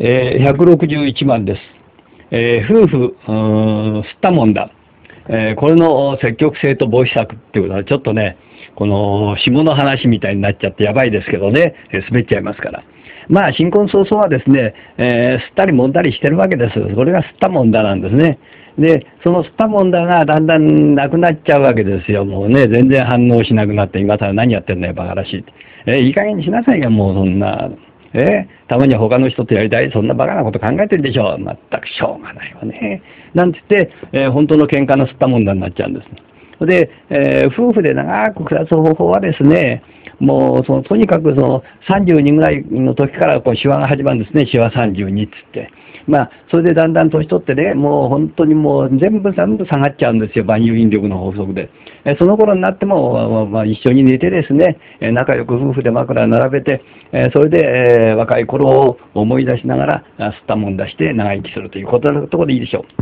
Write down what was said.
161番です。夫婦、吸ったもんだ。これの積極性と防止策っていうことはちょっとね、この下の話みたいになっちゃってやばいですけどね、滑っちゃいますから。まあ、新婚早々はですね、吸ったり揉んだりしてるわけです。それが吸ったもんだなんですね。で、その吸ったもんだがだんだんなくなっちゃうわけですよ。もうね、全然反応しなくなって、今更何やってんのよ、バカらしい。いい加減にしなさいよ、もうそんな。たまには他の人とやりたい、そんなバカなこと考えてるでしょ。全くしょうがないわね。なんつって、本当の喧嘩の吸ったもんだになっちゃうんです。で、夫婦で長く暮らす方法はですね、もうとにかく32ぐらいの時からシワが始まるんですね。シワ32っつって。まあ、それでだんだん年取ってね、もう本当にもう全部下がっちゃうんですよ。万有引力の法則で。その頃になっても、一緒に寝てですね、仲良く夫婦で枕を並べて、それで、若い頃を思い出しながら、吸ったもんだして長生きするということのところでいいでしょう。